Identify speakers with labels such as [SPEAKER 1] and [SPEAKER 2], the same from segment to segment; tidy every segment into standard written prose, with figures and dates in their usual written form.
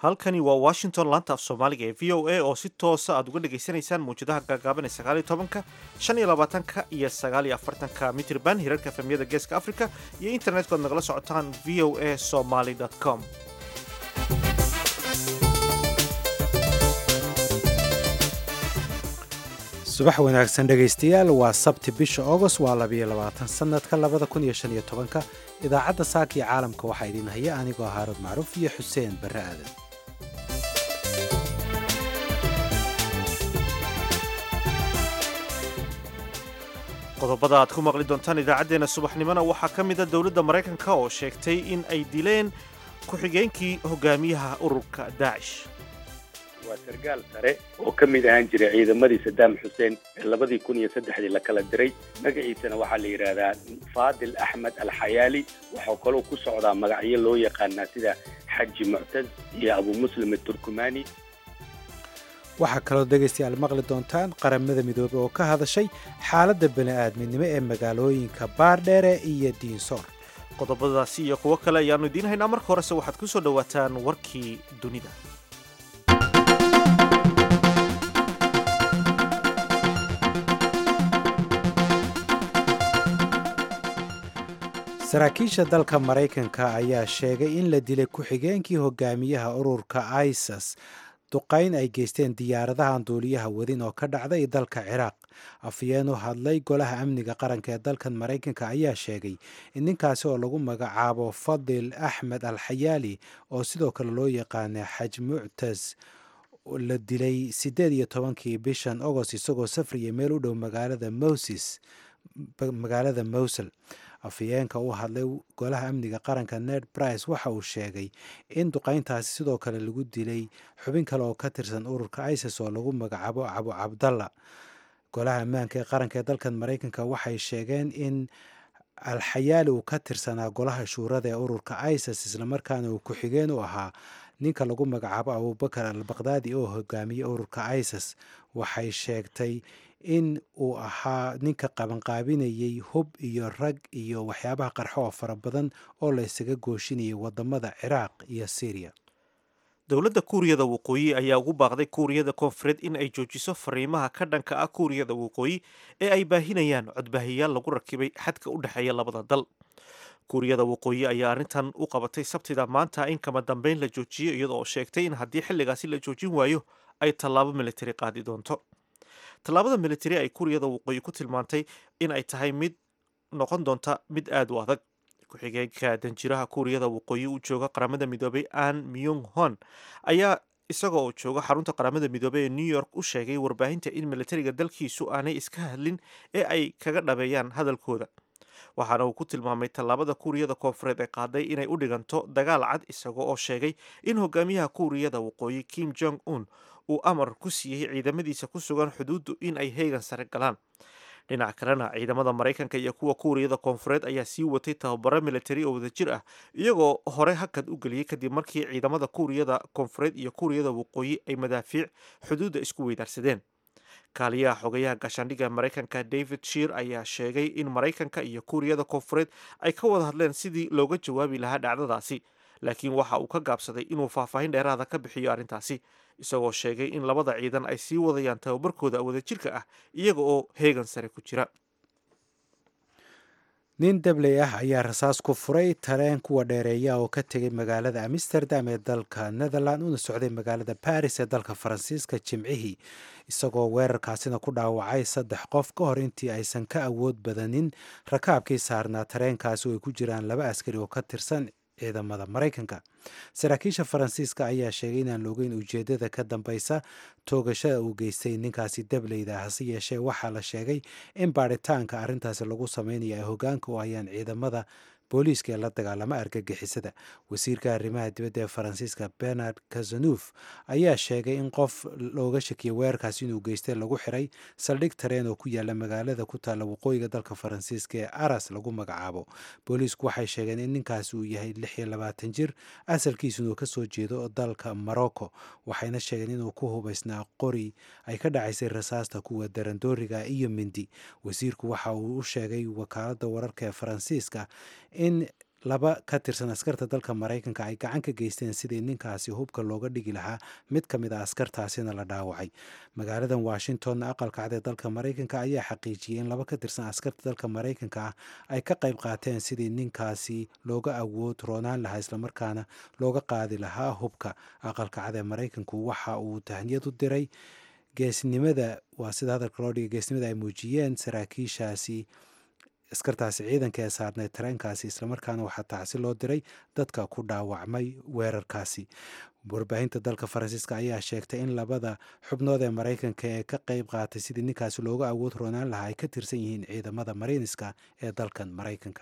[SPEAKER 1] halkani waa washington laanta af soomaaliga ee v o a oo si toosa aad uga dhagaysanaysaan mawjadaha gaagaaban ee sagaaliyo shan iyo labaatanka iyo sagaaliyo afartanka mitrban hirarka efemyada geeska africa iyo internetka ad nagala socotaan v o a somaly com.
[SPEAKER 2] subax wanaagsan dhegaystayaal, waa sabti bisha agost waa 22 sanadka 2015. idaacadda saaka iyo caalamka waxaa idin haya anigoo haaruud macruuf iyo xuseen barre aadan.
[SPEAKER 1] qodobada aad ku maqli doontaan idaacaddeenna subaxnimona waxaa ka mida dowladda maraykanka oo sheegtay in ay dileen ku-xigeenkii hogaamiyaha ururka daacish.
[SPEAKER 3] waa sargaal sare oo ka mid ahaan jiray ciidamadii Saddam Hussein ee 2003 la kala diray. magaciisana waxaa la yiraahdaa Fadil Ahmed Al-Hayali. waxaa kaloo ku socdaa magacyo loo yaqaan sida Haji Mu'taz iyo Abu Muslim Al-Turkumani.
[SPEAKER 2] waxaa kaloo dhegaystayaal maqli doontaan qaramada midoobay oo ka hadashay xaaladda bani'aadminimo ee magaalooyinka Baardheere iyo Diinsoor.
[SPEAKER 1] qodobadaasi iyo kuwo kale ayaannu idiin haynaa. marka horese waxaad ku soo dhowaataan warkii dunida.
[SPEAKER 2] saraakiisha dalka Maraykanka ayaa sheegay in la dilay ku-xigeenkii hogaamiyaha ururka ISIS duqayn ay geysteen diyaaradahan duuliyaha wadin oo ka dhacday dalka Ciraaq. afhayeen u hadlay golaha amniga qaranka ee dalkan Maraykanka ayaa sheegay in ninkaasi oo lagu magacaabo Fadil Ahmed Al-Hayali oo sidoo kale loo yaqaana Haji Mu'taz la dilay 18 bishan Agost isagoo safriya meel u dhow magaalada Mosul. afhayeenka u hadlay golaha amniga qaranka Ned Price waxa uu sheegay in duqayntaasi sidoo kale lagu dilay xubin kale oo ka tirsan ururka ISIS oo lagu magacaabo Abu Cabdalla. golaha ammaanka ee qaranka ee dalkan Maraykanka waxay sheegeen in Al-Hayali uu ka tirsanaa golaha shuurada ee ururka ISIS islamarkaana uu ku-xigeen u ahaa ninka lagu magacaabo Abubakar al-Baghdadi oo hogaamiye ururka ISIS. waxay sheegtay in uu ahaa ninka qabanqaabinayay hub iyo rag iyo waxyaabaha qarxo oo fara badan oo la isaga gooshinayay wadamada Ciraaq iyo Syria.
[SPEAKER 1] dowladda kuuriyada waqooyi ayaa ugu baaqday kuuriyada koonfureed in ay joojiso fariimaha ka dhanka ah kuuriyada waqooyi ee ay baahinayaan codbaahiyaal lagu rakibay xadka u dhexeeya labada dal. kuuriyada waqooyi ayaa arrintan u qabatay sabtida maanta in kama dambeyn la joojiyo iyadoo sheegtay in haddii xilligaasi la joojin waayo ay tallaabo militari qaadi doonto. tallaabada militari ay kuuriyada waqooyi ku tilmaantay in ay tahay mid noqon doonta mid aad u adag. ku-xigeenka danjiraha kuuriyada waqooyi u jooga qaramada midoobay An Myung Hon ayaa isagoo oo jooga xarunta qaramada midoobay ee New York u sheegay warbaahinta in militariga dalkiisu aanay iska hadlin ee ay kaga dhabeeyaan hadalkooda. waxaana uu ku tilmaamay tallaabada kuuriyada koonfureed ee qaaday inay u dhiganto dagaal cad, isagoo oo sheegay in hogaamiyaha kuuriyada waqooyi Kim Jong Un uu amar ku siiyey ciidamadiisa ku sugan xuduuddu in ay heegan sare galaan. dhinaca kalena ciidamada Maraykanka iyo kuwa kuuriyada koonfureed ayaa sii watay tababaro militari oo wadajir ah, iyagoo hore hakad u geliyey kadib markii ciidamada kuuriyada koonfureed iyo kuuriyada waqooyi ay madaafiic xuduudda isku weydaarsadeen. kaaliyaha xogayaha gaashaandhigga Maraykanka David Shear ayaa sheegay in Maraykanka iyo kuuriyada koonfureed ay ka wada hadleen sidii looga jawaabi lahaa dhacdadaasi, laakiin waxa uu ka gaabsaday inuu faahfaahin dheeraada ka bixiyo arrintaasi, isagoo sheegay in labada ciidan ay sii wadayaan tababarkooda wadajirka ah iyaga oo heegan sare ku jira.
[SPEAKER 2] nin dabley ah ayaa rasaas ku furay tareen kuwa dheereeya oo ka tegay magaalada Amsterdam ee dalka Netherland una socday magaalada Paris ee dalka Faransiiska jimcihii, isagoo weerarkaasina ku dhaawacay 3 qof ka hor intii aysan ka awood badanin rakaabkii saarnaa tareenkaasi oo ay ku jiraan 2 askari oo ka tirsan ciidamada Maraykanka. saraakiisha Faransiiska ayaa sheegay inaan la ogeyn ujeedada ka dambaysa toogashada uu geystay ninkaasi dableyda, hase yeeshee waxaa la sheegay in baaritaanka arrintaasi lagu sameynayo ay hoggaanka u hayaan ciidamada booliiska ee la dagaalama argagixisada. wasiirka arrimaha dibadda ee Faransiiska Bernard Cazeneuve ayaa sheegay in qof looga shakiyay weerarkaasi inuu geystay lagu xiray saldhig tareen oo ku yaala magaalada ku taalla waqooyiga dalka Faransiiska ee Arras lagu magacaabo. booliisku waxay sheegeen in ninkaasi uu yahay 26 jir, asalkiisuna uu ka soo jeedo dalka Morocco, waxayna sheegeen inuu ku hubaysnaa qori ay ka dhacaysay rasaasta kuwa darandooriga iyo mindi. wasiirku waxa uu u sheegay wakaaladda wararka ee Faransiiska in laba ka tirsan askarta dalka maraykanka ay gacan ka geysteen sidii ninkaasi hubka looga dhigi lahaa mid ka mid a askartaasina la dhaawacay. magaaladan washingtonna aqalka cad ee dalka maraykanka ayaa xaqiijiyey in laba ka tirsan askarta dalka maraykanka ah ay ka qayb qaateen sidii ninkaasi looga awood roonaan lahaa islamarkaana looga qaadi lahaa hubka. aqalka cad ee maraykanku waxa uu tahniyad u diray geesnimada, waa sida hadalka loo dhigay, geesnimada ay muujiyeen saraakiishaasi askartaasi ciidanka ee saarneyd tareenkaasi, islamarkaana waxaa tacsi loo diray dadka ku dhaawacmay weerarkaasi. warbaahinta dalka faransiiska ayaa sheegtay in labada xubnood ee maraykanka ee ka qayb qaatay sidii ninkaasi looga awood roonaan lahaa ay ka tirsan yihiin ciidamada mariiniska ee dalkan maraykanka.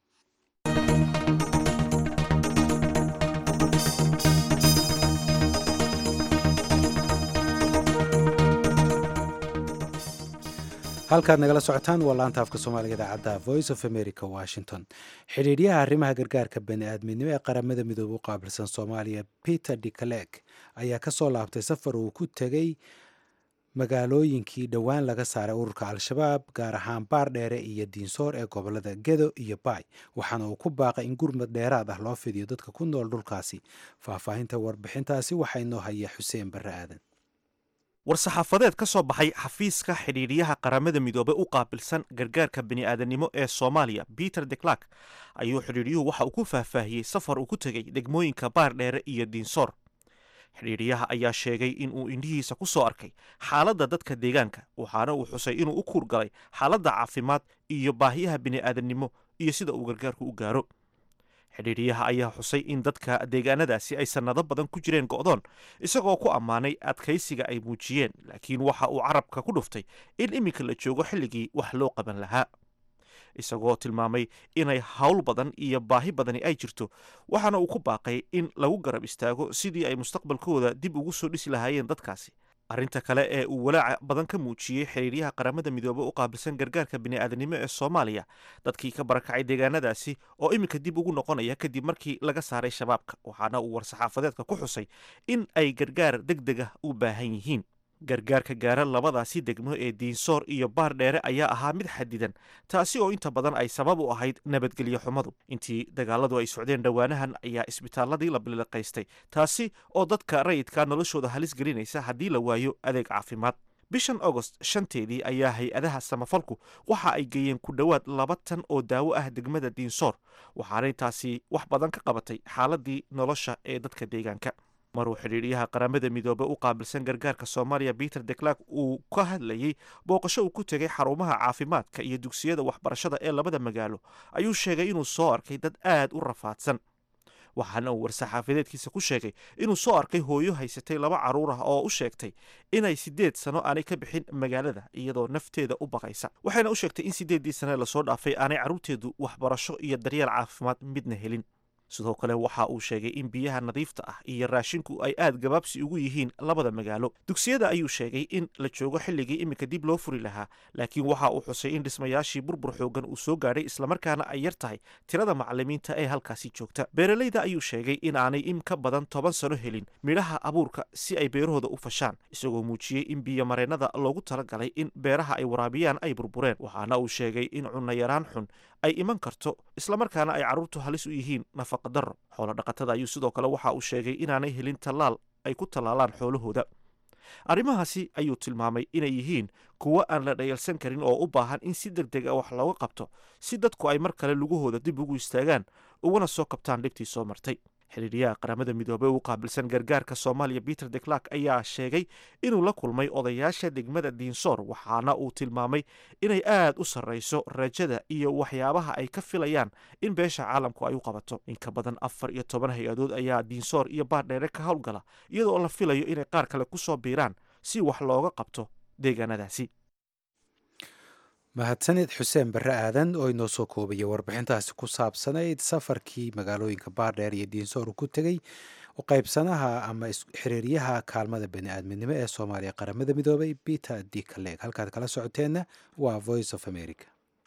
[SPEAKER 2] halkaad nagala socotaan waa laanta afka soomaaliga idaacadda voice of america washington. xidhiidhyaha arrimaha gargaarka bani-aadminimo ee qaramada midoobe u qaabilsan soomaaliya peter dicalek ayaa ka soo laabtay safar uu ku tegey magaalooyinkii dhowaan laga saaray ururka al-shabaab, gaar ahaan baardheere iyo diinsoor ee gobolada gedo iyo baay, waxaana uu ku baaqay in gurmad dheeraad ah loo fidiyo dadka ku nool dhulkaasi. faahfaahinta warbixintaasi waxaa inoo haya xuseen barre aadan.
[SPEAKER 1] war-saxaafadeed ka soo baxay xafiiska xidhiidhiyaha qaramada midoobe u qaabilsan gargaarka bini'aadanimo ee soomaaliya peter declark ayuu xidhiidhiyuhu waxa uu ku faahfaahiyey safar uu ku tegey degmooyinka baardheere iyo diinsoor. xidhiidhiyaha ayaa sheegay in uu indhihiisa ku soo arkay xaaladda dadka deegaanka, waxaana uu xusay inuu u kuurgalay xaaladda caafimaad iyo baahiyaha bini'aadanimo iyo sida uu gargaarku u gaaro. xidhiidhiyaha ayaa xusay in dadka deegaanadaasi ay sannado badan ku jireen go'doon, isagoo ku ammaanay adkaysiga ay muujiyeen, laakiin waxa uu carabka ku dhuftay in iminka la joogo xilligii wax loo qaban lahaa. isagoo tilmaamay inay hawl badan iyo baahi badani ay jirto, waxaana uu ku baaqay in lagu garab istaago sidii ay mustaqbalkooda dib ugu soo dhisi lahaayeen dadkaasi. arrinta kale ee uu walaaca badan ka muujiyey xiriiryaha qaramada midoobe u qaabilsan gargaarka bini'aadanimo ee soomaaliya, dadkii ka barakacay deegaanadaasi oo iminka dib ugu noqonaya kadib markii laga saaray shabaabka, waxaana uu war-saxaafadeedka ku xusay in ay gargaar deg deg ah u baahan yihiin. gargaarka gaara labadaasi degmo ee diinsoor iyo baardheere ayaa ahaa mid xadidan, taasi oo inta badan ay sabab u ahayd nabadgelyo xumadu. intii dagaaladu ay socdeen dhowaanahan ayaa isbitaaladii la biliqaystay, taasi oo dadka rayidka noloshooda halis gelinaysa haddii la waayo adeeg caafimaad. bishan agost 5 ayaa hay-adaha samafalku waxa ay geeyeen ku dhowaad 2 tan oo daawo ah degmada diinsoor, waxaanay taasi wax badan ka qabatay xaaladii nolosha ee dadka deegaanka. maruu xidhiidhiyaha qaramada midoobe u qaabilsan gargaarka soomaaliya peter declark uu ka hadlayey booqasho uu ku tegay xarumaha caafimaadka iyo dugsiyada waxbarashada ee labada magaalo, ayuu sheegay inuu soo arkay dad aad u rafaadsan. waxaana uu war-saxaafadeedkiisa ku sheegay inuu soo arkay hooyo haysatay 2 carruur ah oo u sheegtay inay 8 sano aanay ka bixin magaalada iyadoo nafteeda u baqaysa, waxayna u sheegtay in 8dii sane lasoo dhaafay aanay carruurteedu waxbarasho iyo daryeel caafimaad midna helin. sidoo kale waxa uu sheegay in biyaha nadiifta ah iyo raashinku ay aad gabaabsi ugu yihiin labada magaalo. dugsiyada ayuu sheegay in la joogo xilligii iminka dib loo furi lahaa, laakiin waxa uu xusay in dhismayaashii burbur xoogan uu soo gaadhay, islamarkaana ay yar tahay tirada macalimiinta ee halkaasi joogta. beeralayda ayuu sheegay in aanay in ka badan 10 sano helin midhaha abuurka si ay beerahooda u fashaan, isagoo muujiyey in biyomareennada loogu talagalay in beeraha ay waraabiyaan ay burbureen. waxaana uu sheegay in cunayaraan xun ay iman karto, islamarkaana ay carruurtu halis u yihiin nafaqa darro. xoolo dhaqatada ayuu sidoo kale waxa uu sheegay inaanay helin tallaal ay ku tallaalaan xoolahooda. arrimahaasi ayuu tilmaamay inay yihiin kuwo aan la dhayalsan karin oo u baahan in si deg deg a wax looga qabto si dadku ay mar kale lugahooda dib ugu istaagaan ugana soo kabtaan dhibtii soo martay. xidhiidhiyaha qaramada midoobey u qaabilsan gargaarka soomaaliya peter declark ayaa sheegay inuu la kulmay odayaasha degmada diinsoor, waxaana uu tilmaamay inay aad u sarrayso rajada iyo waxyaabaha ay ka filayaan in beesha caalamku ay u qabato. in ka badan 14 hay-adood ayaa diinsoor iyo baardheere ka howlgala, iyadoo la filayo inay qaar kale ku soo biiraan si wax looga qabto deegaanadaasi.
[SPEAKER 2] mahadsanid xuseen barre aadan oo inoo soo koobaya warbixintaasi ku saabsanayd safarkii magaalooyinka baardheer iyo diinsoor uu ku tegey u qaybsanaha ama xiriiryaha kaalmada bani-aadminimo ee soomaaliya qaramada midoobay peter dicalek. halkaad kala socoteenna waa voice of america.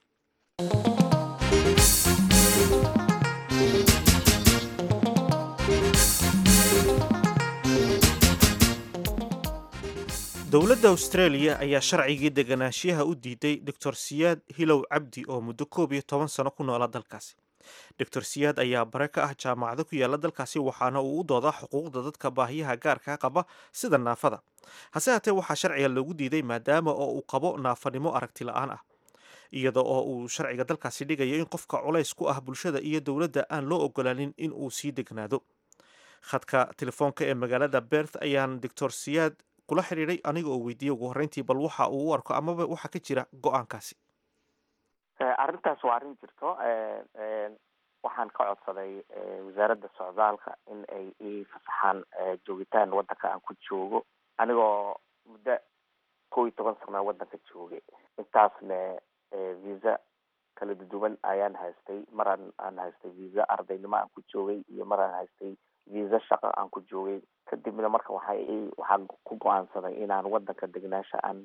[SPEAKER 1] dowladda australia ayaa sharcigii deganaanshiyaha u diiday doctor siyaad hilow cabdi oo muddo 11 sano ku noola dalkaasi. doctor siyaad ayaa bare ka ah jaamacado ku yaala dalkaasi waxaana uu u doodaa xuquuqda dadka baahiyaha gaarka qaba sida naafada. hase haatee waxaa sharciga loogu diiday maadaama oo uu qabo naafanimo aragti la-aan ah, iyada oo uu sharciga dalkaasi dhigayo in qofka culays ku ah bulshada iyo dowladda aan loo ogolaanin in uu sii degnaado. khadka telefoonka ee magaalada Perth ayaan doctor siyaad kula xiriiray aniga oo weydiiyey ugu horreyntii bal waxa uu u arko amaba waxa ka jira go-aankaasi.
[SPEAKER 4] arrintaas waa arrin jirto. waxaan ka codsaday wasaaradda socdaalka in ay ii fasaxaan joogitaan waddanka aan ku joogo, anigoo muddo 11 sano waddanka joogay. intaasna visa kala duwan ayaan haystay. maraan aan haystay visa ardaynimo aan ku joogay iyo maraan haystay visa shaqo aan ku joogay. kadibna marka waxaan ku go-aansaday inaan waddanka degnaasha aan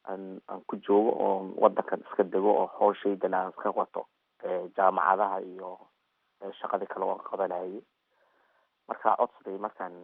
[SPEAKER 4] ku joogo oo waddankan iska dego oo howshaydana aan iska wato jaamacadaha iyo shaqadii kale oo qabanayay. markaa codsaday markaan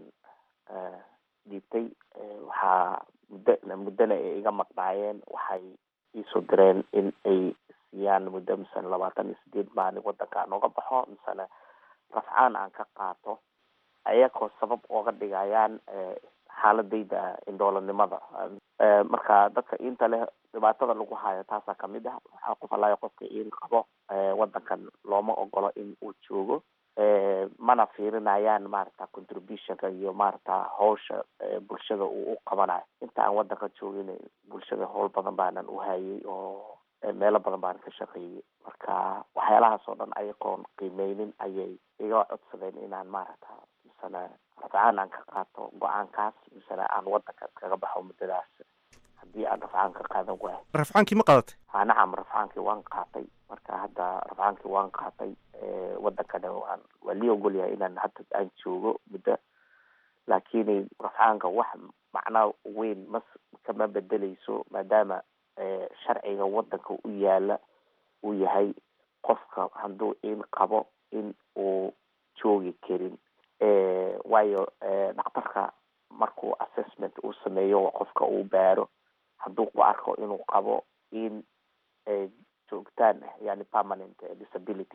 [SPEAKER 4] dhiibtay waxaa muddana ay iga maqnaayeen. waxay iisoo direen in ay siiyaan muddo misane 28 maalin waddanka aan uga baxo misane rafcaan aan ka qaato, ayagoo sabab ooga dhigayaan xaaladayda indhoolanimada. marka dadka inta leh dhibaatada lagu hayo taasaa kamid ah. waxaa qof allaaya qofka in qabo waddankan looma ogolo in uu joogo, mana fiirinayaan maarata contributionka iyo maarata hawsha bulshada uu u qabanayo. inta aan waddanka joogin bulshada howl badan baanan u hayay oo meelo badan baan ka shaqeeyey. marka waxyaalahaas oo dhan ayagoon qiimeynin ayay iga codsadeen inaan maarata misana rafcaan aan ka qaato go-aankaas misana aan waddanka kaga baxo muddadaas haddii aan rafcaan ka qaadan waayo.
[SPEAKER 1] rafcaankii ma qaadatay?
[SPEAKER 4] nacam, rafcaankii waan qaatay. marka hadda rafcaankii waan qaatay. waddankana waa lii ogolyahay inaan hadda aan joogo muddo, laakiin rafcaanka wax macnaa weyn kama bedeleyso maadaama sharciga waddanka u yaala uu yahay qofka hadduu in qabo in uu joogi karin. waayo dhakhtarka markuu assessment uu sameeyo qofka uu baaro, hadduu ku arko inuu qabo in joogtaan yani permanent disability,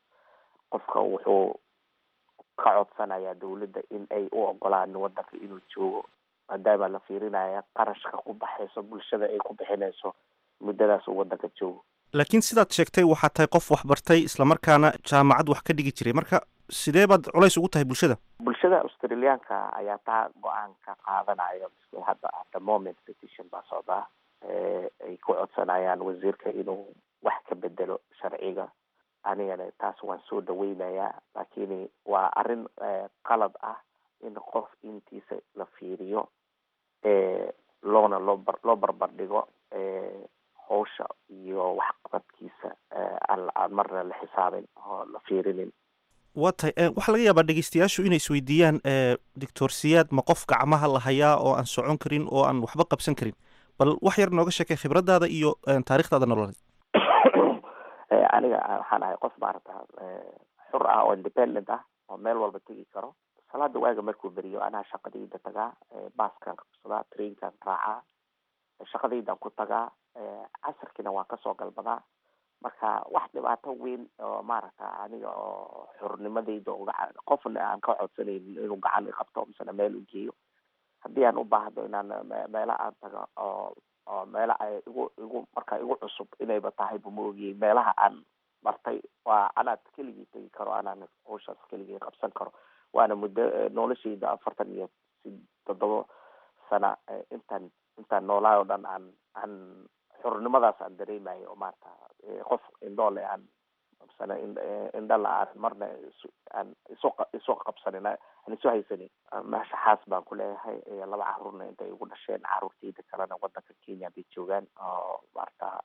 [SPEAKER 4] qofka wuxuu ka codsanayaa dawladda in ay u ogolaan waddanka inuu joogo maadaama la fiirinaya qarashka ku baxayso bulshada ay ku bixinayso muddadaas uu waddanka joogo.
[SPEAKER 1] laakiin sidaad sheegtay waxaad tahay qof waxbartay islamarkaana jaamacad wax ka dhigi jiray, marka sidee baad culays ugu tahay bulshada?
[SPEAKER 4] bulshada australiyaanka ayaa taa go-aanka qaadanaya. hadda at the moment petition baa socdaa, ay ku codsanayaan wasiirka inuu wax ka bedelo sharciga. anigana taas waan soo dhaweynayaa, laakiin waa arrin qalad ah in qof intiisa la fiiriyo loona loo barbar dhigo hawsha iyo waxqabadkiisa aan marna la xisaabin oo la fiirinin.
[SPEAKER 1] waa tahay waxaa laga yaabaa dhegeystayaashu inay isweydiiyaan doctor siyaad ma qof gacmaha la hayaa oo aan socon karin oo aan waxba qabsan karin? bal wax yar nooga sheekay khibradaada iyo taariikhdaada nololeed.
[SPEAKER 4] aniga waxaan ahay qof maarata xur ah oo independent ah oo meel walba tegi karo. salaada waaga markuu beriyo anaa shaqadayda tagaa, baaskaan qabsadaa, trainkaan raacaa, shaqadaydaan ku tagaa, casarkiina waan kasoo galbadaa. marka wax dhibaato weyn oo maarata aniga oo xurnimadayda qofna aan ka codsanaynin inuu gacan iqabto misena meel u geeyo. haddii aan u baahdo inaan meelo aan tago oo meela ay igu marka igu cusub inayba tahay buma ogiyey. meelaha aan bartay waa anaad keligii tegi karo, anaan hawshaas keligii qabsan karo. waana muddo noloshayda 47 sana intaan noolaa oo dhan aan xurnimadaas aan dareemayo oo maarata qof indhoole aan misana indhala aan marna aan isu qabsanin aan isu haysanin. meesha xaas baan ku leeyahay 2 caruurna intay igu dhasheen, caruurtayda kalena waddanka Kenya bay joogaan oo maarata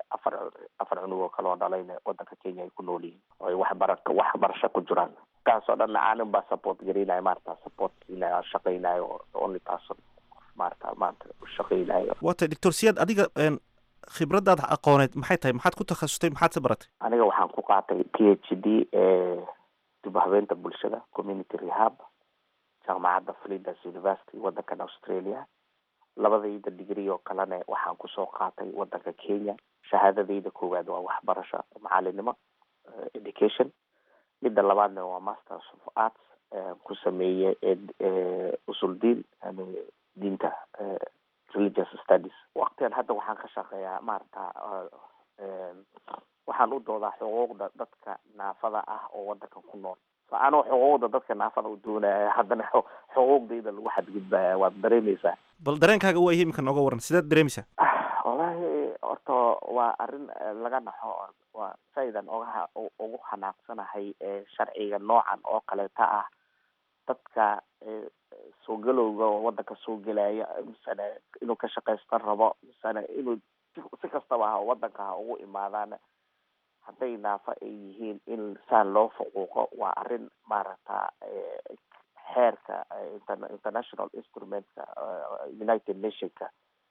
[SPEAKER 4] 4 cunug oo kale oo dhalayna waddanka Kenya ay ku nool yihiin oo ay waxbarasho ku jiraan. kaasoo dhan aanan baa support garinayo maarata support siinayo, shaqaynayo only person maarata maanta u shaqaynayo.
[SPEAKER 1] waa tahay doctor siyaad adiga khibradaada aqooneed maxay tahay? maxaad ku takhasustay? maxaad se baratay?
[SPEAKER 4] aniga waxaan ku qaatay PhD dib u habeynta bulshada community rehab jaamacadda Flinders University waddankan Australia. labadayda degree oo kalena waxaan kusoo qaatay waddanka Kenya. shahaadadayda koowaad waa waxbarasho macalinimo education, midda labaadna waa masters of arts ku sameeyey usul diin yani diinta religious studies. waqtigan hadda waxaan ka shaqeeyaa maarata waxaan u doodaa xuquuqda dadka naafada ah oo wadanka ku nool. so anoo xuquuqda dadka naafada u doonaya haddana xuquuqdayda lagu xadgudbaya waad dareemaysaa.
[SPEAKER 1] bal dareenkaaga waa imika nooga waran, sideed dareemaysaa?
[SPEAKER 4] wallahi horta waa arrin laga naxo. waa saydan ugu xanaaqsanahay sharciga noocan oo kaleeta ah dadka soo galowga wadanka soo gelaya misana inuu ka shaqaystan rabo misana inuu si kastaba ha wadanka ha ugu imaadaan hadday naafa ay yihiin in saan loo fuquuqo waa arrin maaragta xeerka international instrumentka United Nationska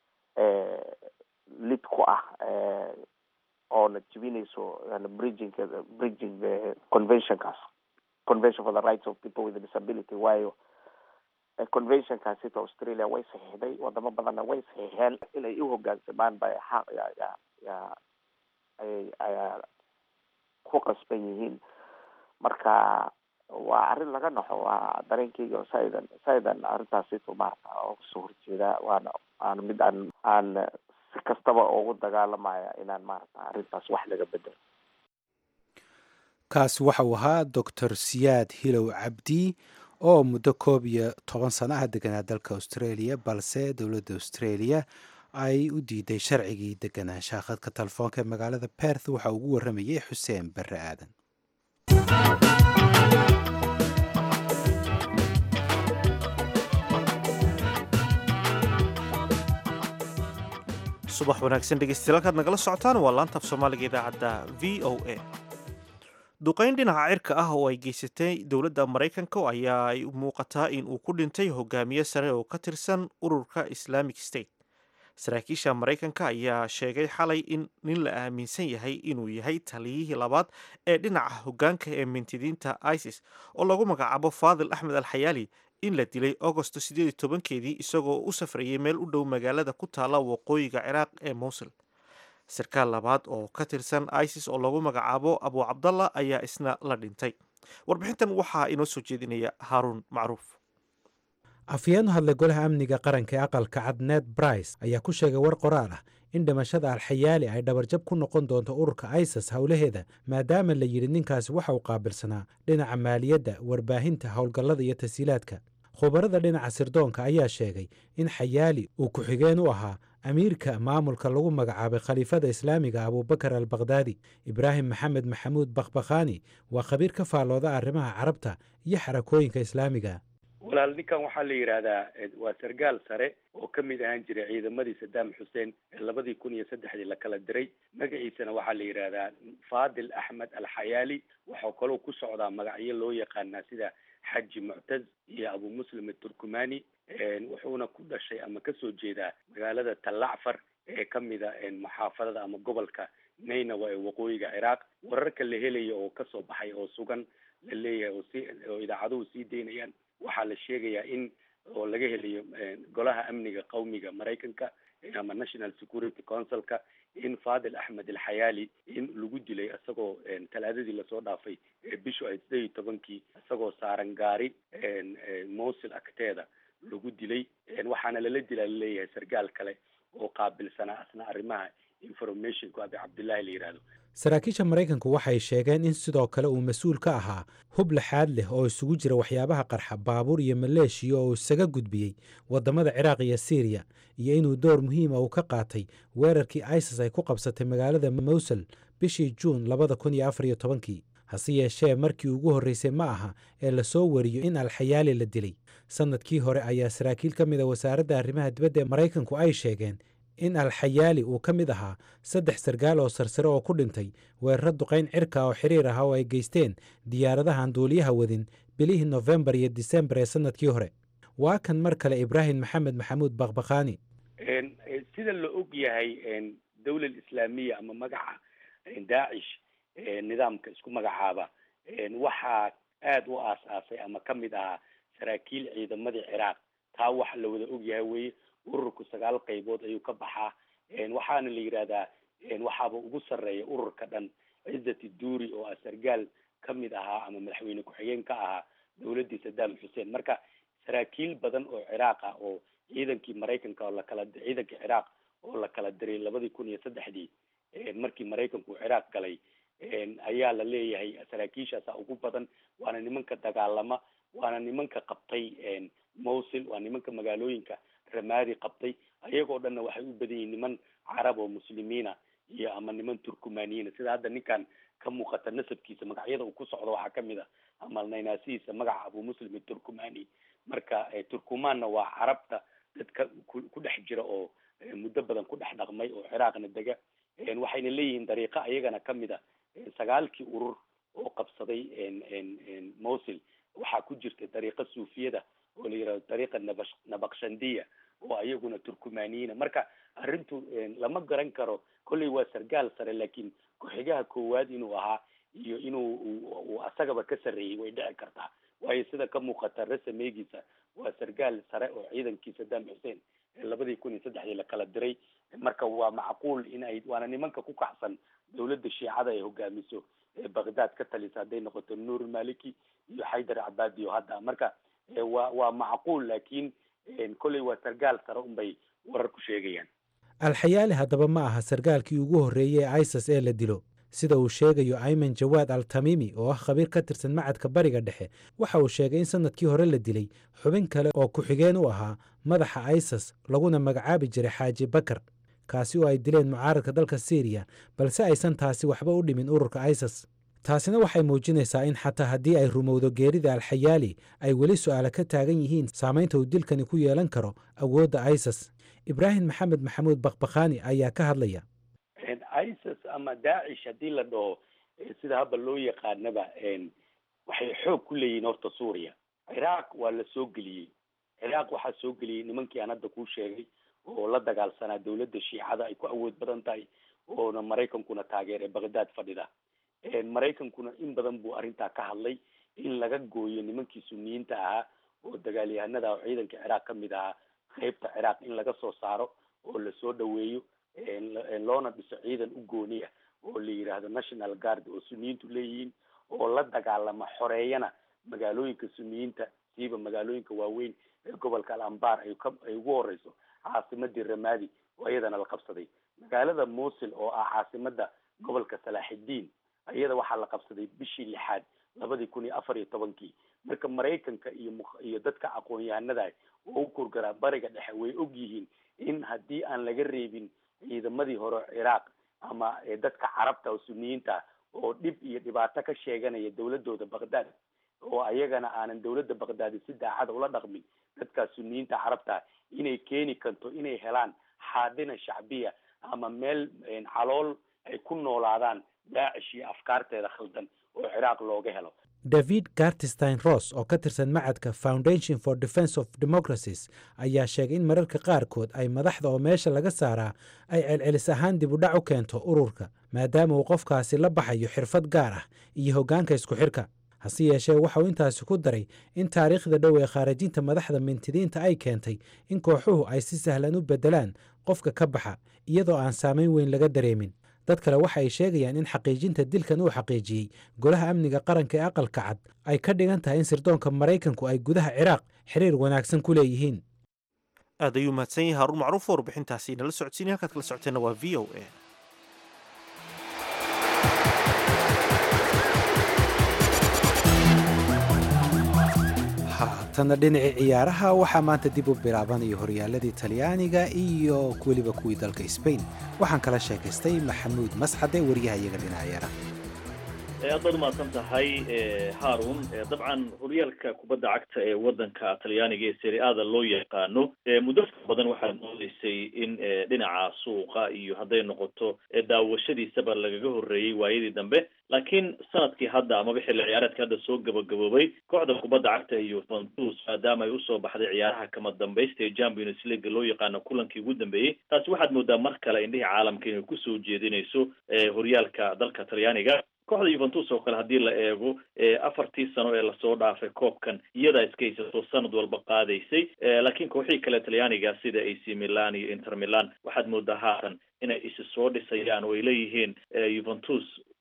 [SPEAKER 4] lid ku ah oona jibinayso bridging conventionkaas, convention for the rights of people with disability. waayo conventionkaasita Australia way saxiixday, wadamo badanna way saxiixeen inay u hoggaansamaan bay xaq ayaa ku qasban yihiin. marka waa arrin laga naxo. waa dareenkeyga saydan arrintaasito maarata oo kasoo horjeeda waana mid aan si kastaba ugu dagaalamaya inaan maarata arrintaas wax laga bedelo.
[SPEAKER 2] kaasi waxa uu ahaa doctor siyaad hilow cabdi oo muddo 11 sano ah deganaa dalka Australia, balse dowladda Australia ay u diiday sharcigii deganaanshaha. khadka telefoonka ee magaalada Perth waxa ugu waramayay Xuseen Barre Aadan.
[SPEAKER 1] subax wanaagsan dhegeystayaal, halkaad nagala socotaan waa laanta af soomaaliga idaacadda VOA. duqeyn dhinaca cirka ah oo ay geysatay dowladda Maraykanka ayaa ay muuqataa in uu ku dhintay hogaamiye sare oo ka tirsan ururka Islamic State. saraakiisha Maraykanka ayaa sheegay xalay in nin la aaminsan yahay inuu yahay taliyihii labaad ee dhinaca hoggaanka ee mintidiinta ISIS oo lagu magacaabo Faadil Axmed Al-Xayaali in la dilay Agosto 18-keedii isagoo u safrayay meel u dhow magaalada ku taala waqooyiga Ciraaq ee Mosul. sarkaal labaad oo ka tirsan ISIS oo lagu magacaabo Abu Cabdallah ayaa isna la dhintay. warbixintan waxaa inoo soo jeedinaya Haaruun Macruuf.
[SPEAKER 2] afyeen u hadlay golaha amniga qaranka ee aqalka cad Ned Price ayaa ku sheegay war qoraal ah in dhimashada Al-Xayaali ay dhabarjab ku noqon doonto ururka ISIS howlaheeda, maadaama la yidhi ninkaasi waxa uu qaabilsanaa dhinaca maaliyadda, warbaahinta, howlgallada iyo tashiilaadka. khubarada dhinaca sirdoonka ayaa sheegay in Xayaali uu ku-xigeen u ahaa amiirka maamulka lagu magacaabay khaliifada islaamiga Abubakar al-Baghdadi. Ibraahim Maxamed Maxamuud Bakhbakhani waa khabiir ka faallooda arrimaha carabta iyo xarakooyinka islaamiga.
[SPEAKER 3] walaal ninkan waxaa la yidhaahdaa waa sargaal sare oo ka mid ahaan jiray ciidamadii Saddam Hussein ee 2003 la kala diray. magaciisana waxaa la yidhaahdaa Faadil Axmed Al-Xayaali. waxaa kaloo ku socdaa magacyo loo yaqaanaa sida Xaji Muctaz iyo Abu Muslim Turkumani. wuxuuna ku dhashay ama kasoo jeedaa magaalada Talacfar ee kamida maxaafadada ama gobolka Naynawa ee waqooyiga Ciraaq. wararka la helayo oo kasoo baxay oo sugan la leeyahay oo idaacaduhu sii deynayaan waxaa la sheegayaa in oo laga helayo golaha amniga qawmiga Maraykanka ama National Security Councilka in Faadil Axmed Al-Xayaali in lagu dilay isagoo talaadadii lasoo dhaafay bishu ay 18 isagoo saaran gaari Mosul agteeda lagu dilay. waxaana lala dilaa leeyahay sargaal kale oo qaabilsanaa asna arrimaha informationka Abi Cabdullaahi la yiraahdo.
[SPEAKER 2] saraakiisha Maraykanku waxay sheegeen in sidoo kale uu mas'uul ka ahaa hub laxaad leh oo isugu jira waxyaabaha qarxa, baabuur iyo maleeshiya oo isaga gudbiyey wadamada Ciraaq iyo Syria, iyo inuu door muhiim ah uu ka qaatay weerarkii ISIS ay ku qabsatay magaalada Mosul bishii Juun 2014. hase yeeshee markii ugu horreysay ma aha ee la soo wariyo in Al-Xayaali la dilay. sanadkii hore ayaa saraakiil ka mid ah wasaaradda arrimaha dibadda ee Maraykanku ay sheegeen in Al-Xayaali uu ka mid ahaa 3 sargaal oo sarsare oo ku dhintay weerar duqeyn cirka oo xiriir ah oo ay geysteen diyaaradahan duuliyaha wadin bilihii November iyo December ee sanadkii hore. waa kan mar kale Ibraahim Maxamed Maxamuud Bakhbakhani.
[SPEAKER 3] sida la og yahay dawlad islaamiya ama magaca Daacish nidaamka isku magacaaba waxaa aad u aasaasay ama kamid ahaa saraakiil ciidamadii Ciraaq. taa waxa la wada og yahay weeye ururku 9 qaybood ayuu ka baxaa. waxaana la yiraahdaa waxaaba ugu sareeya ururka dhan Izzati Duuri oo sargaal ka mid ahaa ama madaxweyne ku-xigeen ka ahaa dowladdii saddam xuseen. marka saraakiil badan oo ciraaq ah oo ciidankii maraykanka oo ciidankii ciraaq oo la kala diray 2003 markii maraykanku ciraaq galay ayaa la leeyahay saraakiishaasa ugu badan, waana nimanka dagaalama, waana nimanka qabtay Mosul, waa nimanka magaalooyinka Ramadi qabtay. ayagoo dhanna waxay u badan yihiin niman carab oo muslimiina iyo ama niman turkumaniyiina, sida hadda ninkan ka muuqata nasabkiisa magacyada uu ku socdo waxaa kamid a ama naynaasihiisa magaca Abu Muslim Turkumani. marka turkumaanna waa carabta dadka ku dhex jira oo muddo badan ku dhex dhaqmay oo ciraaqna dega. waxayna leeyihiin dariiqo ayagana kamid a 9 urur oo qabsaday Mosul. waxaa ku jirta dariiqa suufiyada oo la yiraahdo dariiqa nabaqshandiya oo ayaguna turkumaniyiina. marka arrintu lama garan karo, kolley waa sargaal sare, laakiin ku-xigaha koowaad inuu ahaa iyo inuu asagaba ka sarreeyey way dhici kartaa, waayo sida ka muuqata rasameegiisa waa sargaal sare oo ciidankii Saddam Hussein 2003 la kala diray. marka waa macquul waana nimanka ku kacsan dowladda shiicada ay hogaamiso Baghdad ka talisa, hadday noqoto Nur Maliki iyo Haydar Abadi hadda. marka waa macquul, laakiin kolley waa sargaal sare unbay warar ku sheegayaan.
[SPEAKER 2] alxayaali haddaba ma aha sargaalkii ugu horreeyey ee ISIS ee la dilo, sida uu sheegayo Ayman Jawaad al-Tamimi oo ah khabiir ka tirsan macadka bariga dhexe. waxa uu sheegay in sanadkii hore la dilay xubin kale oo ku-xigeen u ahaa madaxa ISIS laguna magacaabi jiray Xaaji Bakar, kaasi oo ay dileen mucaaradka dalka Syria, balse aysan taasi waxba u dhimin ururka ISIS. taasina waxay muujinaysaa in xataa haddii ay rumowdo geerida alxayaali ay weli su'aala ka taagan yihiin saamaynta uu dilkani ku yeelan karo awoodda ISIS. Ibraahim Maxamed Maxamuud Bakbakhani ayaa ka hadlaya.
[SPEAKER 3] ISIS ama Daesh haddii la dhaho sida haba loo yaqaanaba waxay xoog ku leeyihiin horta Suuriya. Ciraaq waa la soo geliyey. Ciraaq waxaa soo geliyey nimankii aan hadda kuu sheegay oo la dagaalsanaa dowladda shiicada ay ku awood badan tahay, oona maraykankuna taageeray Baghdad fadhida. maraykankuna in badan buu arrintaa ka hadlay in laga gooyo nimankii sunniyiinta ahaa oo dagaalyahanada oo ciidanka ciraaq ka mid ahaa qaybta ciraaq in laga soo saaro oo lasoo dhaweeyo loona dhiso ciidan u gooni ah oo la yiraahdo National Guard oo sunniyiintu leeyihiin oo la dagaalama xoreeyana magaalooyinka sunniyiinta siiba magaalooyinka waaweyn ee gobolka Al-Anbar ay ugu horeyso caasimadii Ramadi oo iyadana la qabsaday. magaalada Mosul oo ah caasimada gobolka Salaaxidiin iyada waxaa la qabsaday bishii 6 2014. marka maraykanka iyo dadka aqoon-yahanada oo u kurgara bariga dhexe way og yihiin in haddii aan laga reebin ciidamadii hore Ciraaq ama dadka carabta oo sunniyiinta oo dhib iyo dhibaato ka sheeganaya dowladooda Baghdad oo ayagana aanan dowladda Baghdad si daacad ula dhaqmin dadka sunniyiinta carabta inay keeni karto inay helaan xaadina shacbiya ama meel calool ay ku noolaadaan Daesh iyo afkaarteeda khaldan oo Ciraaq looga helo.
[SPEAKER 2] David Gartstein Ross oo ka tirsan macadka Foundation for Defense of Democracies ayaa sheegay in mararka qaarkood ay madaxda oo meesha laga saaraa ay celcelis ahaan dib u dhac u keento ururka, maadaama uu qofkaasi la baxayo xirfad gaar ah iyo hoggaanka isku xirka. hase yeeshee waxa uu intaasi ku daray in taariikhda dhow ee khaarijinta madaxda mintidiinta ay keentay in kooxuhu ay si sahlan u beddelaan qofka ka baxa iyadoo aan saamayn weyn laga dareemin. dad kale waxa ay sheegayaan in xaqiijinta dilkan uu xaqiijiyey golaha amniga qaranka ee aqalka cad ay ka dhigan tahay in sirdoonka maraykanku ay gudaha ciraaq xiriir wanaagsan ku leeyihiin.
[SPEAKER 1] aad ayuu mahadsan yahay Haruun Macruuf oo warbixintaasi nala socodsiinaya. halkaad kala socoteenna waa VOA.
[SPEAKER 2] tana dhinacii ciyaaraha waxaa maanta dib u bilaabanaya horyaaladii talyaaniga iyo weliba kuwii dalka Spain. waxaan kala sheekaystay Maxamuud Masxade wariyaha iyaga dhinaca ciyaaraha.
[SPEAKER 5] aad mahadsan tahay Haruun. dabcan horyaalka kubadda cagta ee wadanka talyaaniga ee Serie A loo yaqaano muddo badan waxaa moodeysay in dhinaca suuqa iyo hadday noqoto daawashadiisaba lagaga horreeyay waayadii dambe, laakiin sanadkii hadda ama xilli ciyaareedka hadda soo gabagaboobay kooxda kubadda cagta iyo Juventus maadaama ay usoo baxday ciyaaraha kama dambaysta ee Champions League loo yaqaano kulankii ugu dambeeyay, taasi waxaad moodaa mar kale indhihii caalamka inay kusoo jeedinayso horyaalka dalka talyaaniga. kooxda Juventus oo kale haddii la eego 4 sano ee lasoo dhaafay koobkan iyada iska haysato sanad walba qaadaysay, laakiin kooxihii kale talyaaniga sida AC Milan iyo Inter Milan waxaad moodaa haatan inay isi soo dhisayaan oo ay leeyihiin Juventus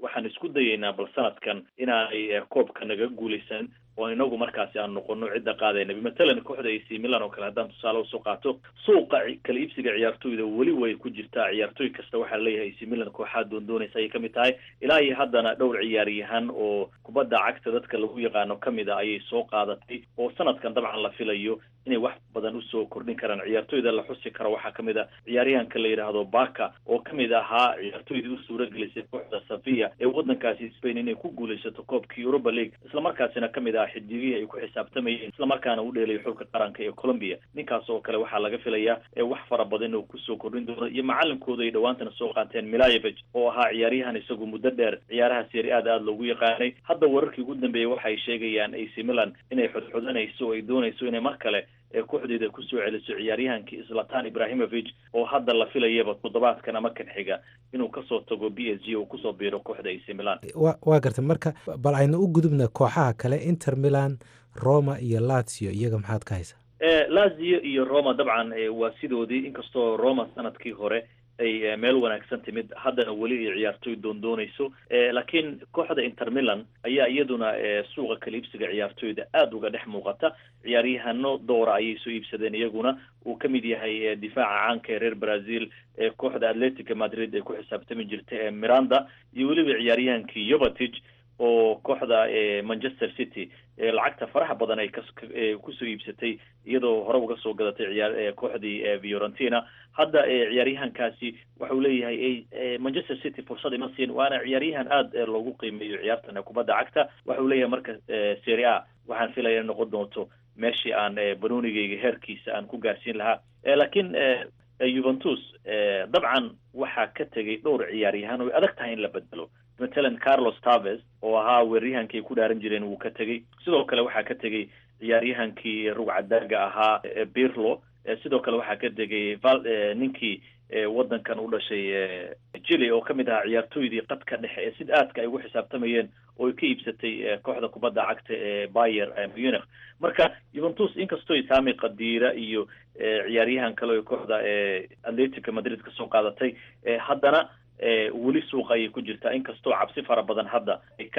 [SPEAKER 5] waxaan isku dayaynaa bal sanadkan inaanay koobka naga guulaysan oo inagu markaasi aan noqono cidda qaadayna bimatalan kooxda AC Milan oo kale haddaan tusaale usoo qaato suuqa kala iibsiga ciyaartooyda weli way ku jirtaa ciyaartooy kasta waxaa leeyahay AC Milan kooxaad doondoonaysa ayay kamid tahay ilaa iyo haddana dhowr ciyaaryahan oo kubadda cagta dadka lagu yaqaano kamid a ayay soo qaadatay oo sanadkan dabcan la filayo inay wax badan usoo kordhin karaan ciyaartooyda la xusi karo waxaa kamid a ciyaaryahanka la yidhaahdo Baka oo kamid ahaa ciyaartooydii u suuragelisay kooxda Sevilla ee wadankaasi Spain inay ku guulaysato koobkii Europa League isla markaasina kamid ah xidigihii ay ku xisaabtamayeen isla markaana u dheelay xulka qaranka ee Colombia ninkaas oo kale waxaa laga filayaa wax fara badan oo kusoo kordhin doono iyo macalinkooda ay dhawaantana soo qaateen Milajevic oo ahaa ciyaaryahan isagu muddo dheer ciyaaraha Serie A aad loogu yaqaanay hadda wararkii ugu dambeeyay waxay sheegayaan AC Milan inay xudxudanayso oo ay doonayso inay mar kale kooxdeeda ku soo celiso ciyaaryahankii Zlatan Ibrahimovic oo hadda la filayaba toddobaadkan ama kan xiga inuu kasoo tago PSG oo kusoo biiro kooxda AC Milan
[SPEAKER 2] waa gartay marka bal aynu u gudubna kooxaha kale Inter Milan Roma iyo Lazio iyaga maxaad ka haysaa
[SPEAKER 5] Lazio iyo Roma dabcan waa sidoodii inkastoo Roma sanadkii hore ay meel wanaagsan timid haddana weli ay ciyaartooy doondoonayso laakiin kooxda Inter Milan ayaa iyaduna suuqa kala iibsiga ciyaartooyda aad uga dhex muuqata ciyaaryahano doora ayay soo iibsadeen iyaguna uu kamid yahay difaaca caanka ee reer Brazil kooxda Atletico Madrid ay ku xisaabtami jirtay Miranda iyo weliba ciyaaryahankii Jovetic oo kooxda Manchester City lacagta faraha badan ay kusoo iibsatay iyadoo hore uga soo gadatay kooxdii Fiorentina hadda ciyaaryahankaasi waxa uu leeyahay Manchester City fursad ima siin waana ciyaaryahan aad loogu qiimeeyo ciyaartan kubadda cagta waxa uu leeyahay marka Serie A waxaan filayaa noqon doonto meeshii aan banoonigayga heerkiisa aan ku gaarsiin lahaa laakiin Juventus dabcan waxaa ka tegay dhowr ciyaaryahan oo adag tahay in la bedelo مثلا كارلوس تافيز oo ahaa weeraryahankii ku dhaaran jireen wuu ka tegay sidoo kale waxaa ka tegay ciyaaryahankii rugcadaaga ahaa Pirlo sidoo kale waxaa ka tegay ninkii wadankan u dhashay Chile oo kamid ahaa ciyaartooydii qadka dhexe ee sid aadka ay ugu xisaabtamayeen oo ay ka iibsatay kooxda kubadda cagta ee Bayern Munich marka Juventus inkastoo ay saami qadiira iyo ciyaaryahan kale oo kooxda Atletico Madrid ka soo qaadatay haddana weli suuqa ay ku jirtaa inkastoo cabsi fara badan hadda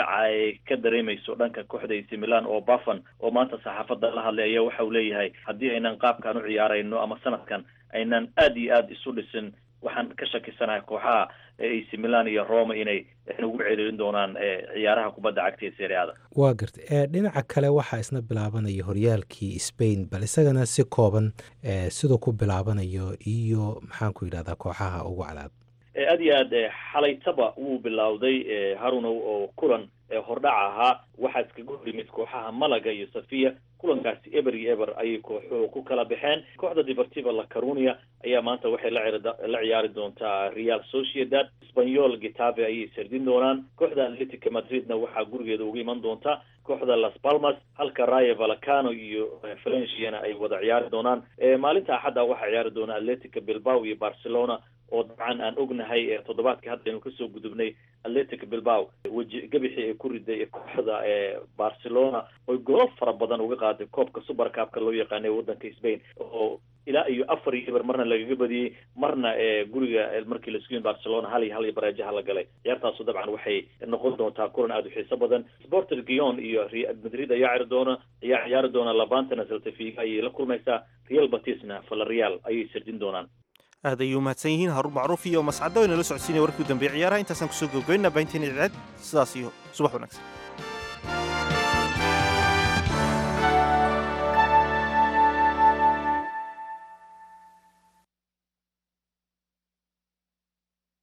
[SPEAKER 5] ay ka dareemayso dhanka kooxda AC Milan oo Buffon oo maanta saxaafadda la hadlay ayaa waxa uu leeyahay haddii aynan qaabkan u ciyaarayno ama sanadkan aynan aad iyo aad isu dhisin waxaan ka shakisanahay kooxaha AC Milan iyo Roma inay ugu celin doonaan ciyaaraha kubadda cagta ee Serie A
[SPEAKER 2] waa gartay dhinaca kale waxaa isna bilaabanaya horyaalkii Spain bal isagana si kooban sidoo ku bilaabanayo iyo maxaan ku yiraahdaa kooxaha ugu calaad
[SPEAKER 5] aad iyo aad xalaytaba wuu bilowday Haruna oo kulan hordhac ahaa waxaa iskaga horimid kooxaha Malaga iyo Sevilla kulankaasi eber iyo eber ayay kooxuhu ku kala baxeen kooxda Deportivo La Coruña ayaa maanta waxay la ciyaari doontaa Real Sociedad Espanyol Getafe ayay sardin doonaan kooxda Atletico Madridna waxaa gurigeeda uga iman doonta kooxda Las Palmas halka Rayo Vallecano iyo Valencia ay wada ciyaari doonaan maalinta Axadda waxaa ciyaari doona Atletico Bilbao iyo Barcelona oo dabcan aan ognahay toddobaadkii hadda aynu kasoo gudubnay Atletico Bilbao gabixii ay ku riday kooxda Barcelona oo gool fara badan uga qaaday koobka Super Cup-ka loo yaqaanay wadanka Spain oo ilaa iyo 4-1 marna lagaga badiyay marna guriga markii la isku Barcelona hal iyo baraajaha la galay ciyaartaas dabcan waxay noqon doontaa kulan aad u xiiso badan Sporting Gijón iyo Real Madrid ayaa ciyaari doona Levante Celta Vigo ay la kulmaysaa Real Betisna Villarreal ayay sardin doonaan
[SPEAKER 1] aad ayuu mahadsan yihiin Haruun Macruuf iyo Mascado inala socodsiinaya warkii u dambeeyay ciyaaraha intaasaan kusoo gabagabeynaa baahinteena idaacadeed sidaas iyo subax wanaagsan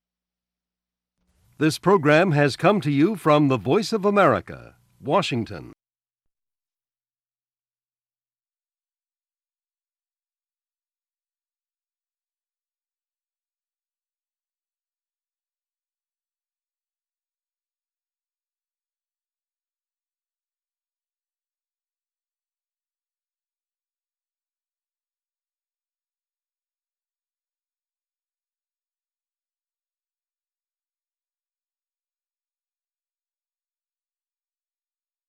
[SPEAKER 6] This program has come to you from the Voice of America, Washington.